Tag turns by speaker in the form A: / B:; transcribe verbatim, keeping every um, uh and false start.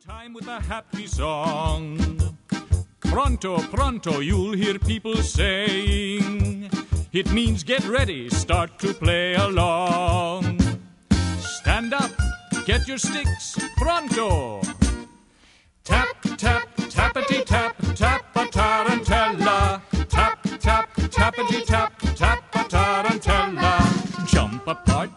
A: time with a happy song. Pronto, pronto, you'll hear people saying. It means get ready, start to play along. Stand up, get your sticks, pronto. Tap, tap, tappity tap, tap a tarantella. Tap, tap, tappity tap, tap a tarantella. Jump apart,